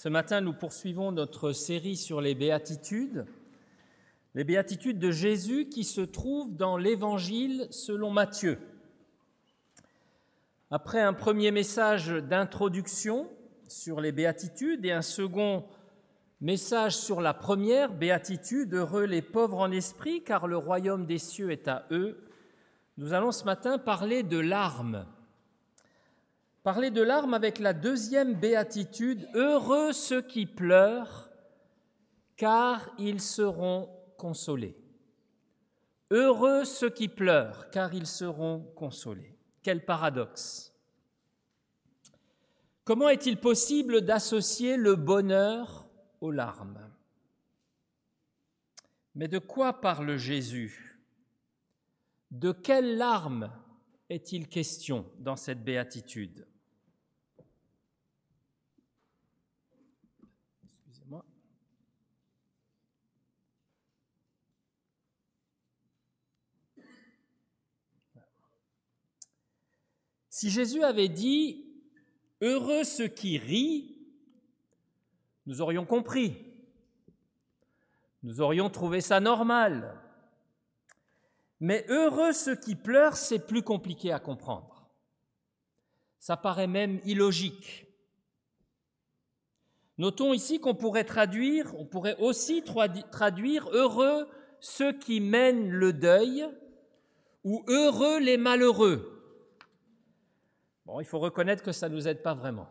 Ce matin, nous poursuivons notre série sur les béatitudes de Jésus qui se trouvent dans l'Évangile selon Matthieu. Après un premier message d'introduction sur les béatitudes et un second message sur la première béatitude, « Heureux les pauvres en esprit, car le royaume des cieux est à eux », nous allons ce matin parler de larmes. Parler de larmes avec la deuxième béatitude, « Heureux ceux qui pleurent, car ils seront consolés. » Heureux ceux qui pleurent, car ils seront consolés. Quel paradoxe! Comment est-il possible d'associer le bonheur aux larmes? Mais de quoi parle Jésus? De quelles larmes est-il question dans cette béatitude? Excusez-moi. Si Jésus avait dit « Heureux ceux qui rient », nous aurions compris. Nous aurions trouvé ça normal. Mais heureux ceux qui pleurent, c'est plus compliqué à comprendre. Ça paraît même illogique. Notons ici qu'on pourrait aussi traduire heureux ceux qui mènent le deuil ou heureux les malheureux. Bon, il faut reconnaître que ça ne nous aide pas vraiment.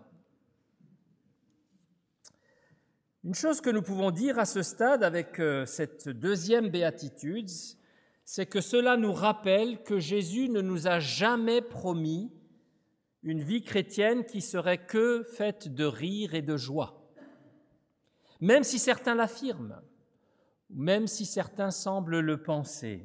Une chose que nous pouvons dire à ce stade avec cette deuxième béatitude, c'est que cela nous rappelle que Jésus ne nous a jamais promis une vie chrétienne qui serait que faite de rire et de joie. Même si certains l'affirment, même si certains semblent le penser,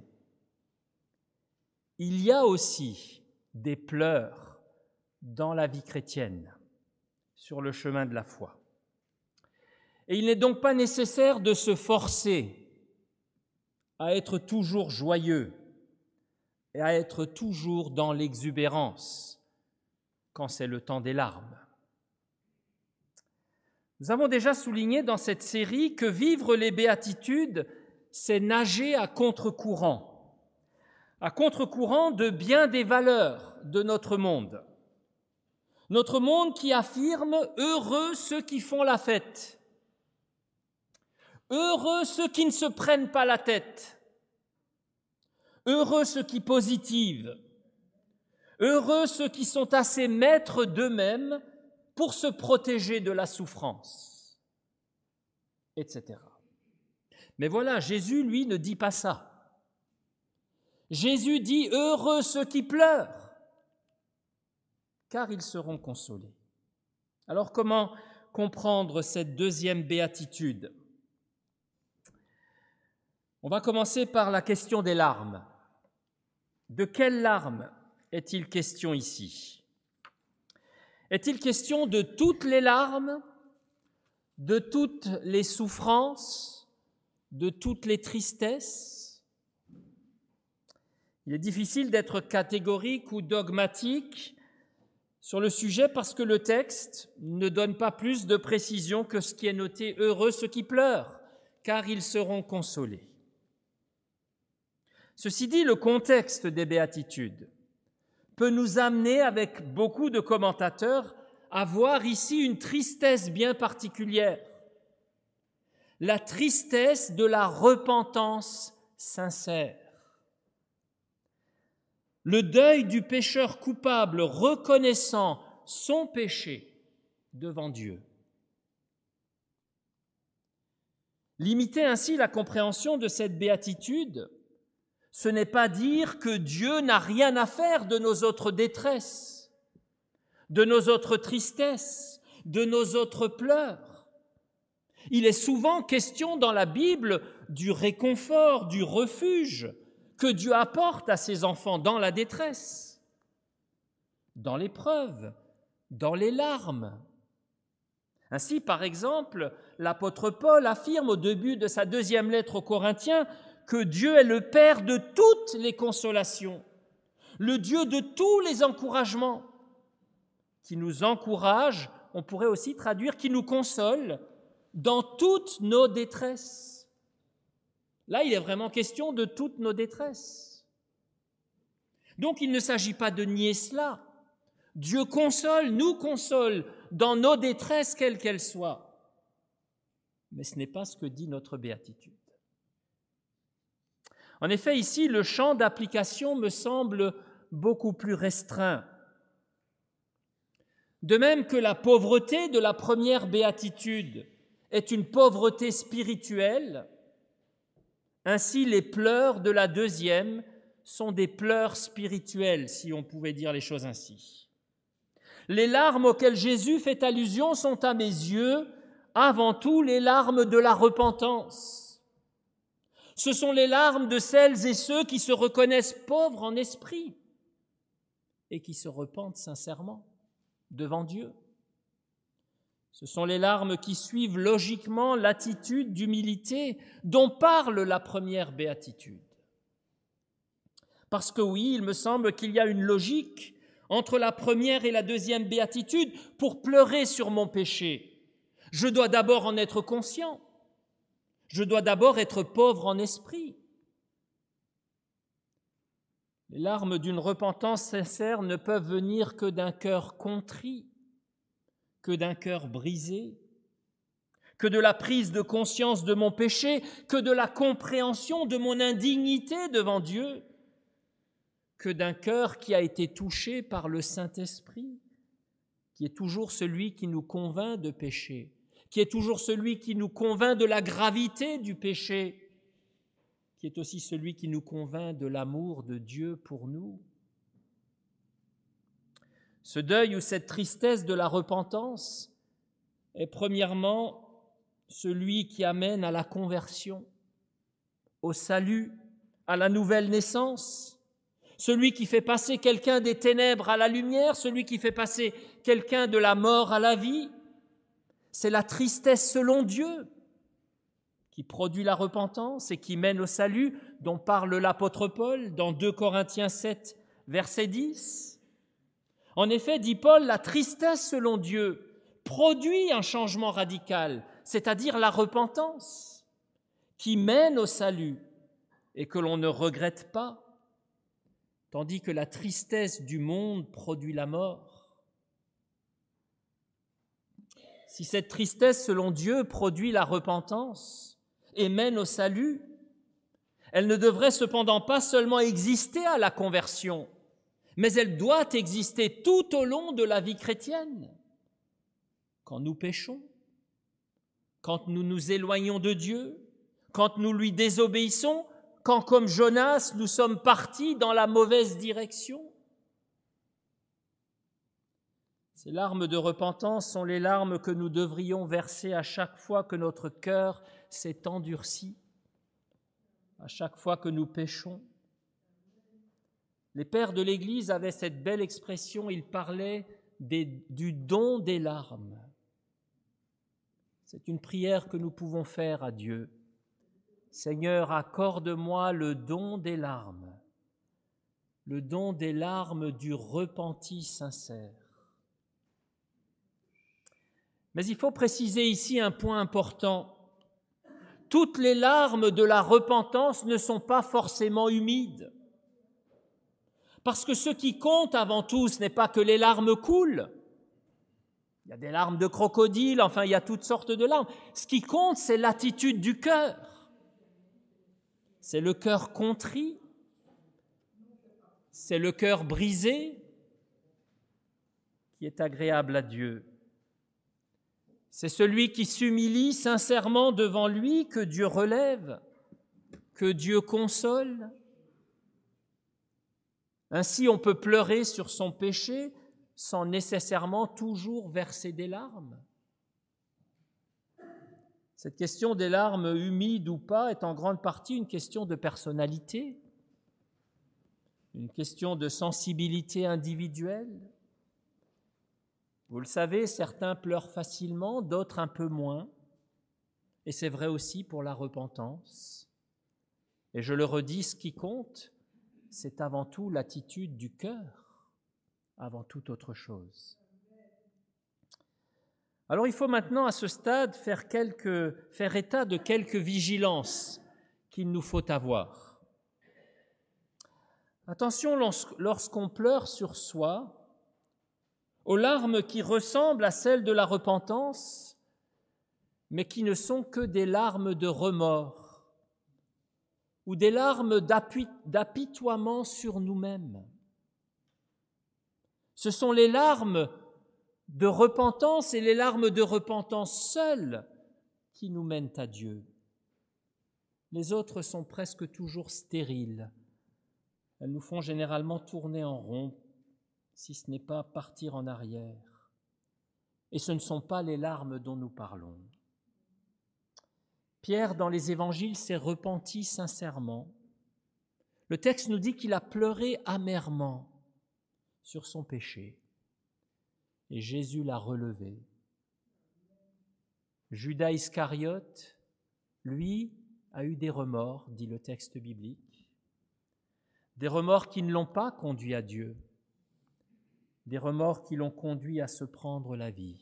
il y a aussi des pleurs dans la vie chrétienne, sur le chemin de la foi. Et il n'est donc pas nécessaire de se forcer à être toujours joyeux et à être toujours dans l'exubérance quand c'est le temps des larmes. Nous avons déjà souligné dans cette série que vivre les béatitudes, c'est nager à contre-courant de bien des valeurs de notre monde. Notre monde qui affirme « heureux ceux qui font la fête ». Heureux ceux qui ne se prennent pas la tête, heureux ceux qui positivent, heureux ceux qui sont assez maîtres d'eux-mêmes pour se protéger de la souffrance, etc. Mais voilà, Jésus, lui, ne dit pas ça. Jésus dit « heureux ceux qui pleurent, car ils seront consolés ». Alors comment comprendre cette deuxième béatitude ? On va commencer par la question des larmes. De quelles larmes est-il question ici? Est-il question de toutes les larmes, de toutes les souffrances, de toutes les tristesses? Il est difficile d'être catégorique ou dogmatique sur le sujet parce que le texte ne donne pas plus de précision que ce qui est noté « Heureux ceux qui pleurent, car ils seront consolés ». Ceci dit, le contexte des béatitudes peut nous amener, avec beaucoup de commentateurs, à voir ici une tristesse bien particulière, la tristesse de la repentance sincère. Le deuil du pécheur coupable reconnaissant son péché devant Dieu. Limiter ainsi la compréhension de cette béatitude, ce n'est pas dire que Dieu n'a rien à faire de nos autres détresses, de nos autres tristesses, de nos autres pleurs. Il est souvent question dans la Bible du réconfort, du refuge que Dieu apporte à ses enfants dans la détresse, dans l'épreuve, dans les larmes. Ainsi, par exemple, l'apôtre Paul affirme au début de sa deuxième lettre aux Corinthiens que Dieu est le Père de toutes les consolations, le Dieu de tous les encouragements, qui nous encourage on pourrait aussi traduire qui nous console dans toutes nos détresses. Là, il est vraiment question de toutes nos détresses. Donc, il ne s'agit pas de nier cela. Dieu console, nous console dans nos détresses, quelles qu'elles soient. Mais ce n'est pas ce que dit notre béatitude. En effet, ici, le champ d'application me semble beaucoup plus restreint. De même que la pauvreté de la première béatitude est une pauvreté spirituelle, ainsi les pleurs de la deuxième sont des pleurs spirituels, si on pouvait dire les choses ainsi. Les larmes auxquelles Jésus fait allusion sont à mes yeux avant tout les larmes de la repentance. Ce sont les larmes de celles et ceux qui se reconnaissent pauvres en esprit et qui se repentent sincèrement devant Dieu. Ce sont les larmes qui suivent logiquement l'attitude d'humilité dont parle la première béatitude. Parce que oui, il me semble qu'il y a une logique entre la première et la deuxième béatitude. Pour pleurer sur mon péché, je dois d'abord en être conscient. Je dois d'abord être pauvre en esprit. Les larmes d'une repentance sincère ne peuvent venir que d'un cœur contrit, que d'un cœur brisé, que de la prise de conscience de mon péché, que de la compréhension de mon indignité devant Dieu, que d'un cœur qui a été touché par le Saint-Esprit, qui est toujours celui qui nous convainc de péché, qui est toujours celui qui nous convainc de la gravité du péché, qui est aussi celui qui nous convainc de l'amour de Dieu pour nous. Ce deuil ou cette tristesse de la repentance est premièrement celui qui amène à la conversion, au salut, à la nouvelle naissance, celui qui fait passer quelqu'un des ténèbres à la lumière, celui qui fait passer quelqu'un de la mort à la vie. C'est la tristesse selon Dieu qui produit la repentance et qui mène au salut, dont parle l'apôtre Paul dans 2 Corinthiens 7, verset 10. En effet, dit Paul, la tristesse selon Dieu produit un changement radical, c'est-à-dire la repentance, qui mène au salut et que l'on ne regrette pas, tandis que la tristesse du monde produit la mort. Si cette tristesse selon Dieu produit la repentance et mène au salut, elle ne devrait cependant pas seulement exister à la conversion, mais elle doit exister tout au long de la vie chrétienne. Quand nous péchons, quand nous nous éloignons de Dieu, quand nous lui désobéissons, quand, comme Jonas, nous sommes partis dans la mauvaise direction. Ces larmes de repentance sont les larmes que nous devrions verser à chaque fois que notre cœur s'est endurci, à chaque fois que nous péchons. Les pères de l'Église avaient cette belle expression, ils parlaient du don des larmes. C'est une prière que nous pouvons faire à Dieu. Seigneur, accorde-moi le don des larmes du repenti sincère. Mais il faut préciser ici un point important. Toutes les larmes de la repentance ne sont pas forcément humides. Parce que ce qui compte avant tout, ce n'est pas que les larmes coulent. Il y a des larmes de crocodile, enfin il y a toutes sortes de larmes. Ce qui compte, c'est l'attitude du cœur. C'est le cœur contrit, c'est le cœur brisé qui est agréable à Dieu. C'est celui qui s'humilie sincèrement devant lui que Dieu relève, que Dieu console. Ainsi, on peut pleurer sur son péché sans nécessairement toujours verser des larmes. Cette question des larmes humides ou pas est en grande partie une question de personnalité, une question de sensibilité individuelle. Vous le savez, certains pleurent facilement, d'autres un peu moins, et c'est vrai aussi pour la repentance. Et je le redis, ce qui compte, c'est avant tout l'attitude du cœur, avant toute autre chose. Alors il faut maintenant à ce stade faire état de quelques vigilances qu'il nous faut avoir. Attention lorsqu'on pleure sur soi, aux larmes qui ressemblent à celles de la repentance, mais qui ne sont que des larmes de remords ou des larmes d'apitoiement sur nous-mêmes. Ce sont les larmes de repentance et les larmes de repentance seules qui nous mènent à Dieu. Les autres sont presque toujours stériles. Elles nous font généralement tourner en rond, si ce n'est pas partir en arrière. Et ce ne sont pas les larmes dont nous parlons. Pierre, dans les évangiles, s'est repenti sincèrement. Le texte nous dit qu'il a pleuré amèrement sur son péché. Et Jésus l'a relevé. Judas Iscariote, lui, a eu des remords, dit le texte biblique. Des remords qui ne l'ont pas conduit à Dieu. Des remords qui l'ont conduit à se prendre la vie.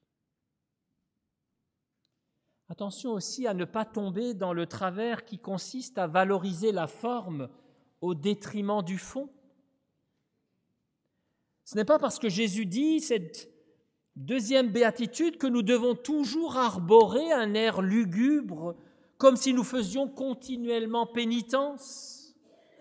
Attention aussi à ne pas tomber dans le travers qui consiste à valoriser la forme au détriment du fond. Ce n'est pas parce que Jésus dit cette deuxième béatitude que nous devons toujours arborer un air lugubre, comme si nous faisions continuellement pénitence.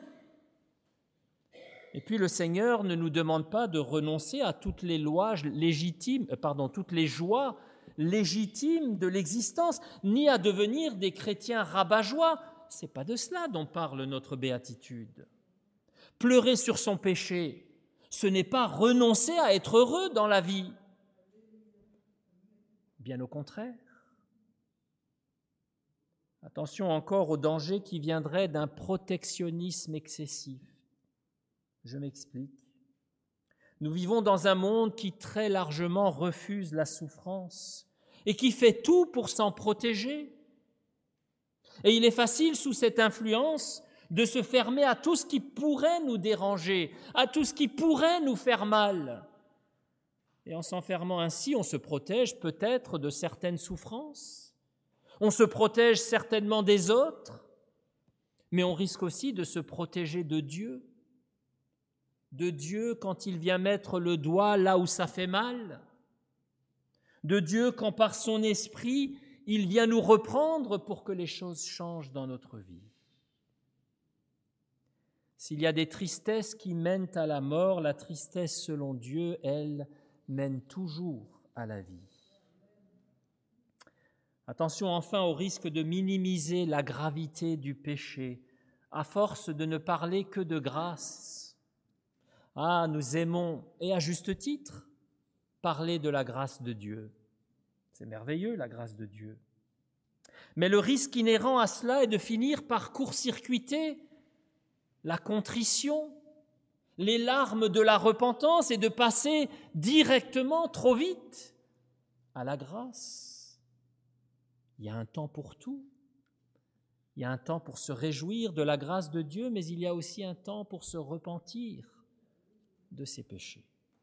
Et puis le Seigneur ne nous demande pas de renoncer à toutes les toutes les joies légitimes de l'existence, ni à devenir des chrétiens rabat-joie. Ce n'est pas de cela dont parle notre béatitude. Pleurer sur son péché, ce n'est pas renoncer à être heureux dans la vie. Bien au contraire. Attention encore au danger qui viendrait d'un protectionnisme excessif. Je m'explique. Nous vivons dans un monde qui très largement refuse la souffrance et qui fait tout pour s'en protéger. Et il est facile, sous cette influence, de se fermer à tout ce qui pourrait nous déranger, à tout ce qui pourrait nous faire mal. Et en s'enfermant ainsi, on se protège peut-être de certaines souffrances, on se protège certainement des autres, mais on risque aussi de se protéger de Dieu quand il vient mettre le doigt là où ça fait mal, de Dieu quand par son esprit, il vient nous reprendre pour que les choses changent dans notre vie. S'il y a des tristesses qui mènent à la mort, la tristesse selon Dieu, elle, mène toujours à la vie. Attention enfin au risque de minimiser la gravité du péché, à force de ne parler que de grâce. Ah, nous aimons, et à juste titre, parler de la grâce de Dieu. C'est merveilleux, la grâce de Dieu. Mais le risque inhérent à cela est de finir par court-circuiter la contrition, les larmes de la repentance et de passer directement, trop vite, à la grâce. Il y a un temps pour tout. Il y a un temps pour se réjouir de la grâce de Dieu, mais il y a aussi un temps pour se repentir de ses péchés.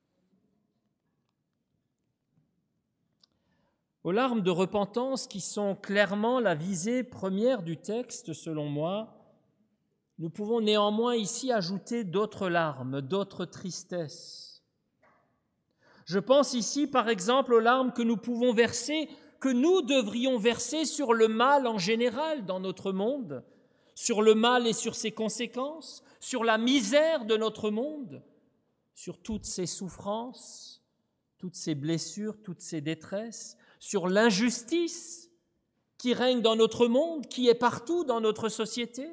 Aux larmes de repentance qui sont clairement la visée première du texte, selon moi, nous pouvons néanmoins ici ajouter d'autres larmes, d'autres tristesses. Je pense ici, par exemple, aux larmes que nous pouvons verser, que nous devrions verser sur le mal en général dans notre monde, sur le mal et sur ses conséquences, sur la misère de notre monde, sur toutes ses souffrances, toutes ses blessures, toutes ses détresses, sur l'injustice qui règne dans notre monde, qui est partout dans notre société.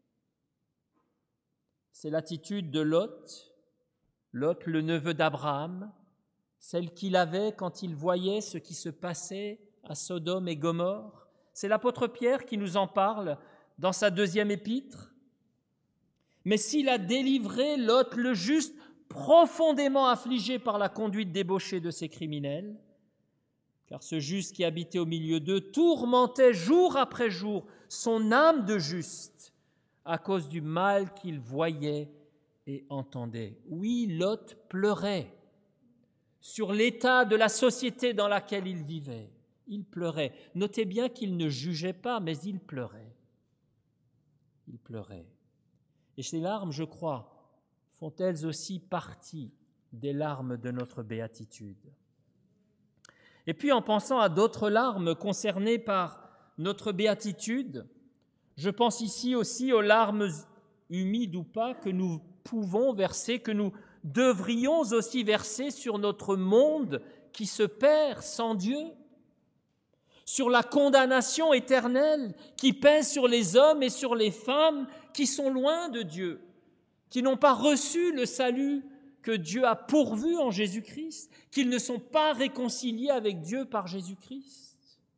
C'est l'attitude de Lot, le neveu d'Abraham, celle qu'il avait quand il voyait ce qui se passait à Sodome et Gomorrhe. C'est l'apôtre Pierre qui nous en parle dans sa deuxième épître. Mais s'il a délivré Lot le juste, profondément affligé par la conduite débauchée de ces criminels, car ce juste qui habitait au milieu d'eux tourmentait jour après jour son âme de juste, à cause du mal qu'il voyait et entendait. Oui, Lot pleurait sur l'état de la société dans laquelle il vivait. Il pleurait. Notez bien qu'il ne jugeait pas, mais il pleurait. Il pleurait. Et ces larmes, je crois, font elles aussi partie des larmes de notre béatitude. Et puis, en pensant à d'autres larmes concernées par notre béatitude, je pense ici aussi aux larmes humides ou pas que nous pouvons verser, que nous devrions aussi verser sur notre monde qui se perd sans Dieu, sur la condamnation éternelle qui pèse sur les hommes et sur les femmes qui sont loin de Dieu, qui n'ont pas reçu le salut que Dieu a pourvu en Jésus-Christ, qu'ils ne sont pas réconciliés avec Dieu par Jésus-Christ.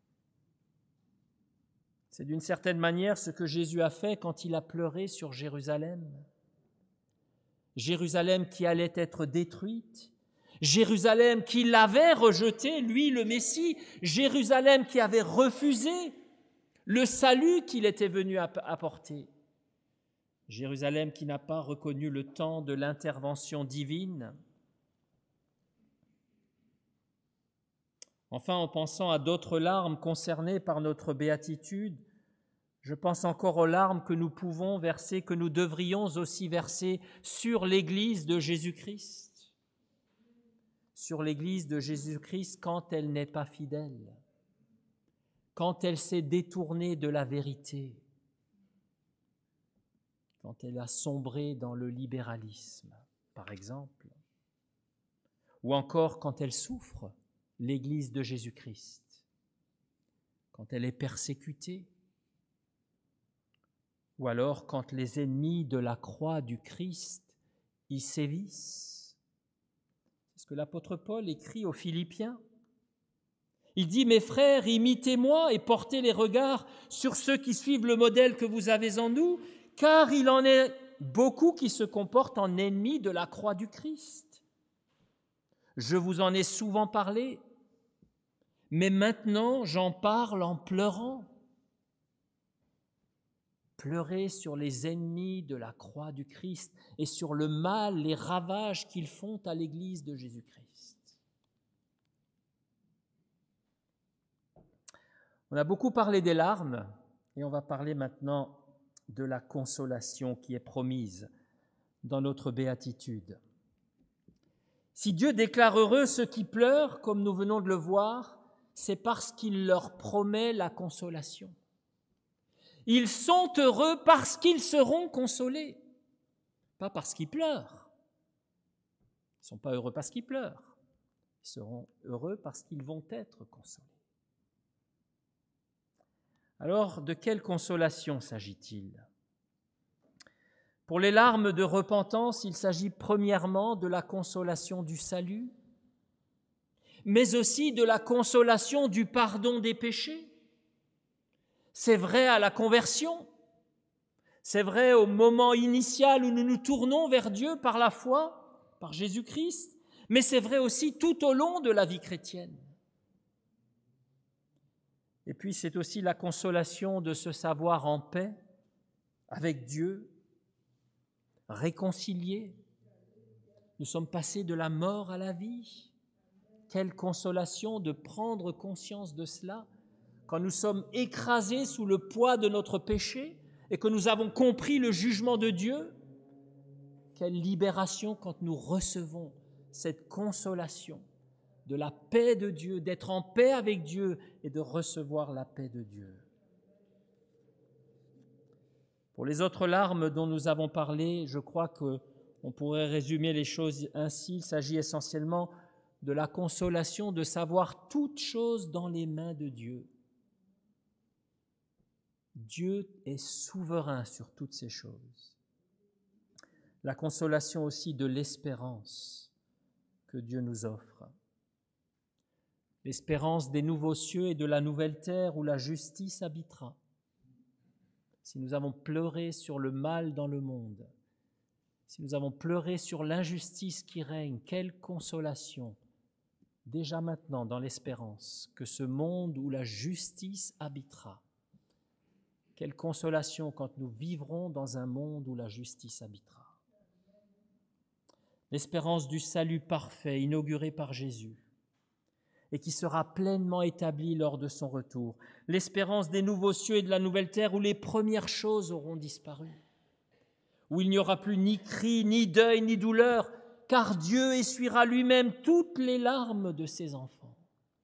C'est d'une certaine manière ce que Jésus a fait quand il a pleuré sur Jérusalem. Jérusalem qui allait être détruite, Jérusalem qui l'avait rejeté, lui le Messie, Jérusalem qui avait refusé le salut qu'il était venu apporter, Jérusalem qui n'a pas reconnu le temps de l'intervention divine. Enfin, en pensant à d'autres larmes concernées par notre béatitude, je pense encore aux larmes que nous pouvons verser, que nous devrions aussi verser sur l'Église de Jésus-Christ. Sur l'Église de Jésus-Christ quand elle n'est pas fidèle, quand elle s'est détournée de la vérité, quand elle a sombré dans le libéralisme, par exemple, ou encore quand elle souffre, l'Église de Jésus-Christ, quand elle est persécutée, ou alors quand les ennemis de la croix du Christ y sévissent. C'est ce que l'apôtre Paul écrit aux Philippiens. Il dit « Mes frères, imitez-moi et portez les regards sur ceux qui suivent le modèle que vous avez en nous, car il en est beaucoup qui se comportent en ennemis de la croix du Christ. Je vous en ai souvent parlé, mais maintenant j'en parle en pleurant. » Pleurer sur les ennemis de la croix du Christ et sur le mal, les ravages qu'ils font à l'Église de Jésus-Christ. On a beaucoup parlé des larmes et on va parler maintenant de la consolation qui est promise dans notre béatitude. Si Dieu déclare heureux ceux qui pleurent, comme nous venons de le voir, c'est parce qu'il leur promet la consolation. Ils sont heureux parce qu'ils seront consolés, pas parce qu'ils pleurent. Ils ne sont pas heureux parce qu'ils pleurent. Ils seront heureux parce qu'ils vont être consolés. Alors, de quelle consolation s'agit-il ? Pour les larmes de repentance, il s'agit premièrement de la consolation du salut, mais aussi de la consolation du pardon des péchés. C'est vrai à la conversion, c'est vrai au moment initial où nous nous tournons vers Dieu par la foi, par Jésus-Christ, mais c'est vrai aussi tout au long de la vie chrétienne. Et puis c'est aussi la consolation de se savoir en paix avec Dieu, réconciliés. Nous sommes passés de la mort à la vie. Quelle consolation de prendre conscience de cela quand nous sommes écrasés sous le poids de notre péché et que nous avons compris le jugement de Dieu. Quelle libération quand nous recevons cette consolation de la paix de Dieu, d'être en paix avec Dieu et de recevoir la paix de Dieu. Pour les autres larmes dont nous avons parlé, je crois qu'on pourrait résumer les choses ainsi. Il s'agit essentiellement de la consolation de savoir toutes choses dans les mains de Dieu. Dieu est souverain sur toutes ces choses. La consolation aussi de l'espérance que Dieu nous offre. L'espérance des nouveaux cieux et de la nouvelle terre où la justice habitera. Si nous avons pleuré sur le mal dans le monde, si nous avons pleuré sur l'injustice qui règne, quelle consolation, déjà maintenant dans l'espérance, que ce monde où la justice habitera. Quelle consolation quand nous vivrons dans un monde où la justice habitera. l'espérance du salut parfait inauguré par Jésus et qui sera pleinement établie lors de son retour, l'espérance des nouveaux cieux et de la nouvelle terre où les premières choses auront disparu, où il n'y aura plus ni cri, ni deuil, ni douleur, car Dieu essuiera lui-même toutes les larmes de ses enfants.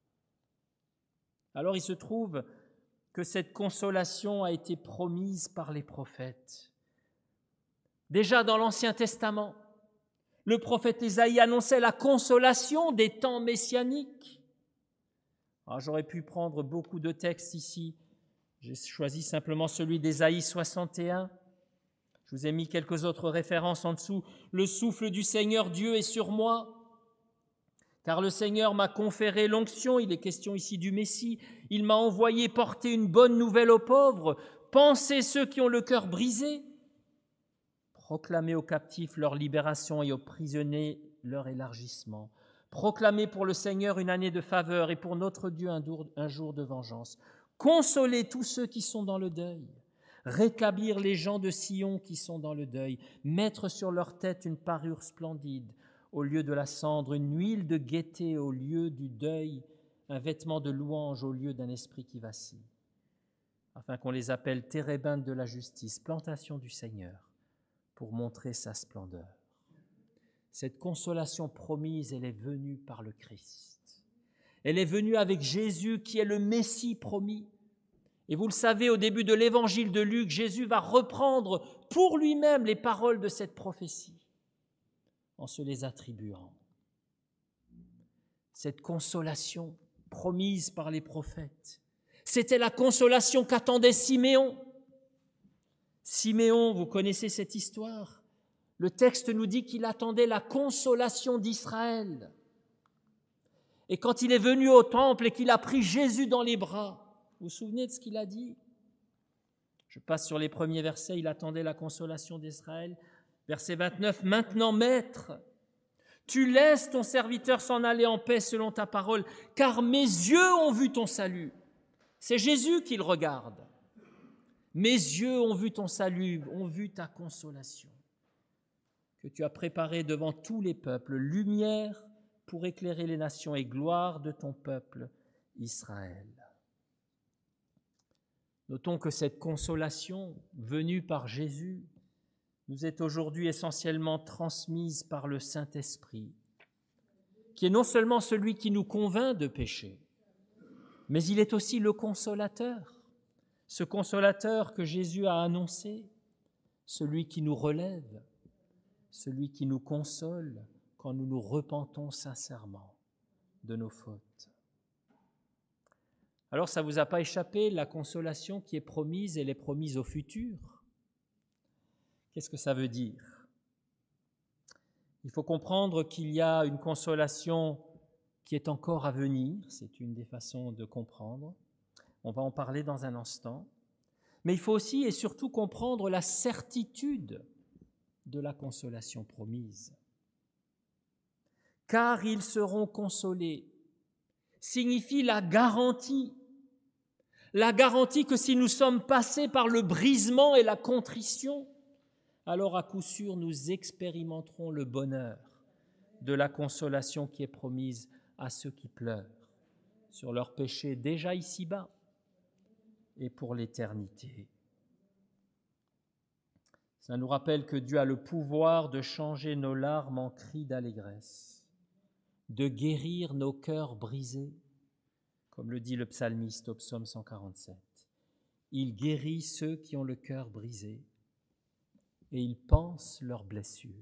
Alors il se trouve que cette consolation a été promise par les prophètes. Déjà dans l'Ancien Testament, le prophète Ésaïe annonçait la consolation des temps messianiques. Alors, j'aurais pu prendre beaucoup de textes ici. J'ai choisi simplement celui d'Ésaïe 61. Je vous ai mis quelques autres références en dessous. Le souffle du Seigneur Dieu est sur moi, car le Seigneur m'a conféré l'onction. Il est question ici du Messie. Il m'a envoyé porter une bonne nouvelle aux pauvres, panser ceux qui ont le cœur brisé, proclamer aux captifs leur libération et aux prisonniers leur élargissement, proclamer pour le Seigneur une année de faveur et pour notre Dieu un jour de vengeance, consoler tous ceux qui sont dans le deuil, rétablir les gens de Sion qui sont dans le deuil, mettre sur leur tête une parure splendide au lieu de la cendre, une huile de gaieté au lieu du deuil, un vêtement de louange au lieu d'un esprit qui vacille, afin qu'on les appelle térébintes de la justice, plantation du Seigneur, pour montrer sa splendeur. Cette consolation promise, elle est venue par le Christ. Elle est venue avec Jésus qui est le Messie promis. Et vous le savez, au début de l'évangile de Luc, Jésus va reprendre pour lui-même les paroles de cette prophétie en se les attribuant. Cette consolation promise par les prophètes, c'était la consolation qu'attendait Siméon. Siméon, vous connaissez cette histoire. Le texte nous dit qu'il attendait la consolation d'Israël. Et quand il est venu au temple et qu'il a pris Jésus dans les bras, vous vous souvenez de ce qu'il a dit? Je passe sur les premiers versets, il attendait la consolation d'Israël. Verset 29, « Maintenant, Maître, tu laisses ton serviteur s'en aller en paix selon ta parole, car mes yeux ont vu ton salut. » C'est Jésus qui le regarde. « Mes yeux ont vu ton salut, ont vu ta consolation, que tu as préparée devant tous les peuples, lumière pour éclairer les nations et gloire de ton peuple Israël. » Notons que cette consolation venue par Jésus nous est aujourd'hui essentiellement transmise par le Saint-Esprit, qui est non seulement celui qui nous convainc de pécher, mais il est aussi le consolateur, ce consolateur que Jésus a annoncé, celui qui nous relève, celui qui nous console quand nous nous repentons sincèrement de nos fautes. Alors, ça ne vous a pas échappé, la consolation qui est promise, elle est promise au futur. Qu'est-ce que ça veut dire? Il faut comprendre qu'il y a une consolation qui est encore à venir, c'est une des façons de comprendre. On va en parler dans un instant. Mais il faut aussi et surtout comprendre la certitude de la consolation promise. Car ils seront consolés signifie la garantie que si nous sommes passés par le brisement et la contrition, alors à coup sûr nous expérimenterons le bonheur de la consolation qui est promise à ceux qui pleurent sur leurs péchés déjà ici-bas et pour l'éternité. Ça nous rappelle que Dieu a le pouvoir de changer nos larmes en cris d'allégresse, de guérir nos cœurs brisés, comme le dit le psalmiste au psaume 147. Il guérit ceux qui ont le cœur brisé et il panse leurs blessures.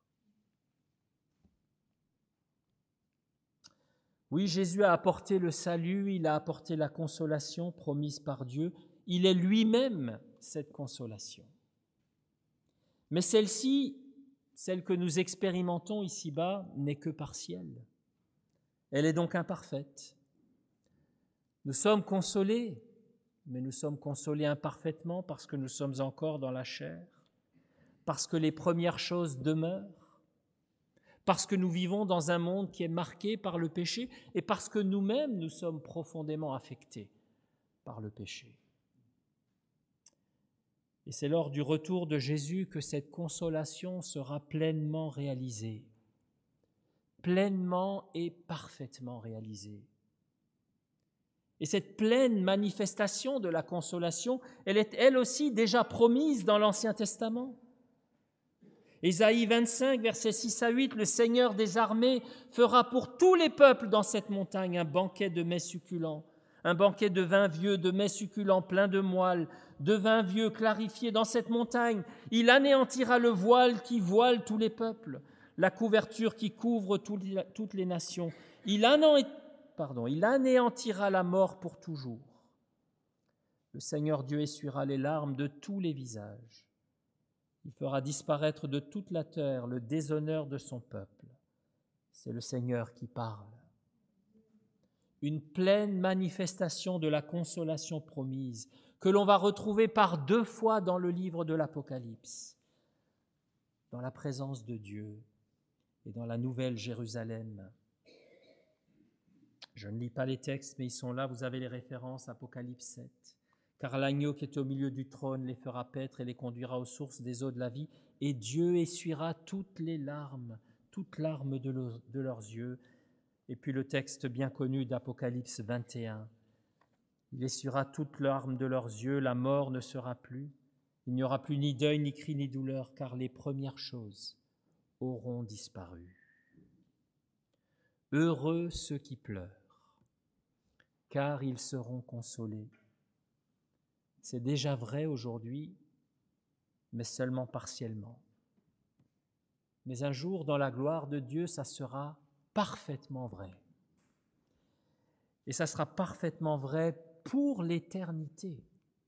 Oui, Jésus a apporté le salut, il a apporté la consolation promise par Dieu. Il est lui-même cette consolation. Mais celle-ci, celle que nous expérimentons ici-bas, n'est que partielle. Elle est donc imparfaite. Nous sommes consolés, mais nous sommes consolés imparfaitement parce que nous sommes encore dans la chair, parce que les premières choses demeurent, parce que nous vivons dans un monde qui est marqué par le péché et parce que nous-mêmes, nous sommes profondément affectés par le péché. Et c'est lors du retour de Jésus que cette consolation sera pleinement réalisée. pleinement et parfaitement réalisée. Et cette pleine manifestation de la consolation, elle est elle aussi déjà promise dans l'Ancien Testament. Ésaïe 25, versets 6 à 8, « Le Seigneur des armées fera pour tous les peuples dans cette montagne un banquet de mets succulents, un banquet de vin vieux, de mets succulents plein de moelle, de vin vieux clarifié dans cette montagne. Il anéantira le voile qui voile tous les peuples, la couverture qui couvre toutes les nations. Il anéantira la mort pour toujours. Le Seigneur Dieu essuiera les larmes de tous les visages. Il fera disparaître de toute la terre le déshonneur de son peuple. » C'est le Seigneur qui parle. Une pleine manifestation de la consolation promise que l'on va retrouver par 2 fois dans le livre de l'Apocalypse, dans la présence de Dieu et dans la nouvelle Jérusalem. Je ne lis pas les textes, mais ils sont là, vous avez les références, Apocalypse 7. « Car l'agneau qui est au milieu du trône les fera paître et les conduira aux sources des eaux de la vie, et Dieu essuiera toutes larmes de leurs yeux. » Et puis le texte bien connu d'Apocalypse 21. « Il essuiera toutes larmes de leurs yeux, la mort ne sera plus. Il n'y aura plus ni deuil, ni cri, ni douleur, car les premières choses auront disparu. » Heureux ceux qui pleurent, car ils seront consolés. C'est déjà vrai aujourd'hui, mais seulement partiellement. Mais un jour, dans la gloire de Dieu, ça sera parfaitement vrai. Et ça sera parfaitement vrai pour l'éternité.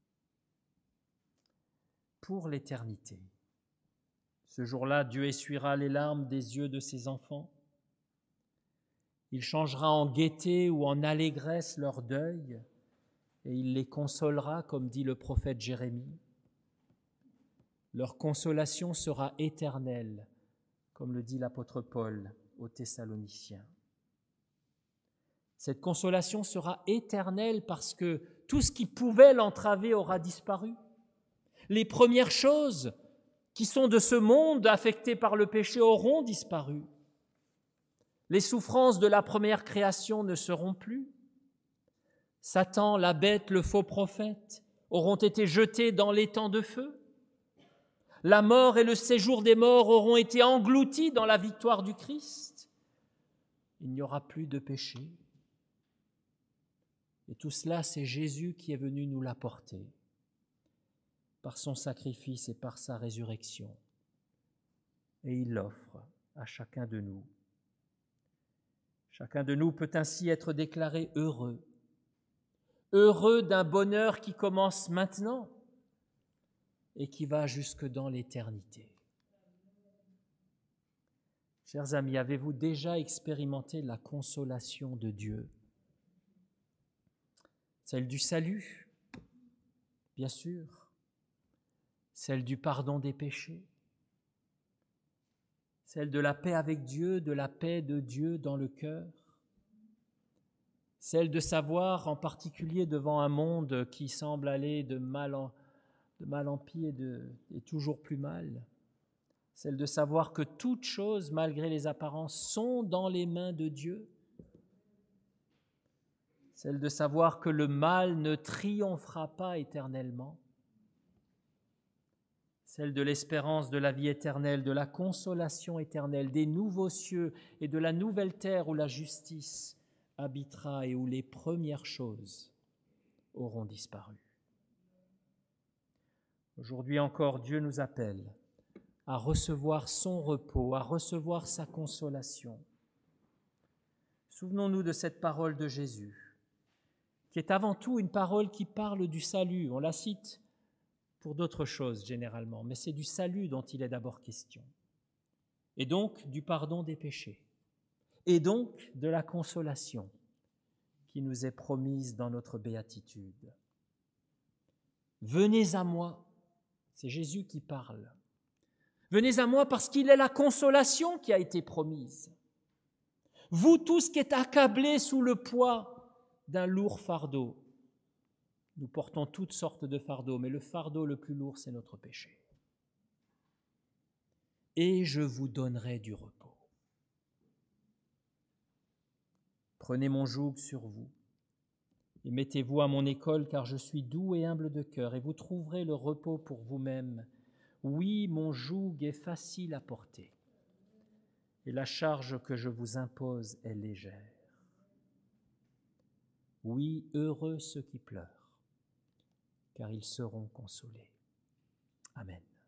Pour l'éternité. Ce jour-là, Dieu essuiera les larmes des yeux de ses enfants. Il changera en gaieté ou en allégresse leur deuil, et il les consolera, comme dit le prophète Jérémie. Leur consolation sera éternelle, comme le dit l'apôtre Paul aux Thessaloniciens. Cette consolation sera éternelle parce que tout ce qui pouvait l'entraver aura disparu. Les premières choses qui sont de ce monde affectées par le péché auront disparu. Les souffrances de la première création ne seront plus. Satan, la bête, le faux prophète auront été jetés dans l'étang de feu. La mort et le séjour des morts auront été engloutis dans la victoire du Christ. Il n'y aura plus de péché. Et tout cela, c'est Jésus qui est venu nous l'apporter par son sacrifice et par sa résurrection. Et il l'offre à chacun de nous. Chacun de nous peut ainsi être déclaré heureux. Heureux d'un bonheur qui commence maintenant et qui va jusque dans l'éternité. Chers amis, avez-vous déjà expérimenté la consolation de Dieu? Celle du salut, bien sûr. Celle du pardon des péchés. Celle de la paix avec Dieu, de la paix de Dieu dans le cœur. Celle de savoir, en particulier devant un monde qui semble aller de mal en pis et toujours plus mal, celle de savoir que toutes choses, malgré les apparences, sont dans les mains de Dieu, celle de savoir que le mal ne triomphera pas éternellement, celle de l'espérance de la vie éternelle, de la consolation éternelle, des nouveaux cieux et de la nouvelle terre où la justice habitera et où les premières choses auront disparu. Aujourd'hui encore, Dieu nous appelle à recevoir son repos, à recevoir sa consolation. Souvenons-nous de cette parole de Jésus, qui est avant tout une parole qui parle du salut. On la cite pour d'autres choses généralement, mais c'est du salut dont il est d'abord question. Et donc du pardon des péchés. Et donc de la consolation qui nous est promise dans notre béatitude. Venez à moi, c'est Jésus qui parle. Venez à moi parce qu'il est la consolation qui a été promise. Vous tous qui êtes accablés sous le poids d'un lourd fardeau. Nous portons toutes sortes de fardeaux, mais le fardeau le plus lourd, c'est notre péché. Et je vous donnerai du repos. Prenez mon joug sur vous et mettez-vous à mon école, car je suis doux et humble de cœur, et vous trouverez le repos pour vous-même. Oui, mon joug est facile à porter, et la charge que je vous impose est légère. Oui, heureux ceux qui pleurent, car ils seront consolés. Amen.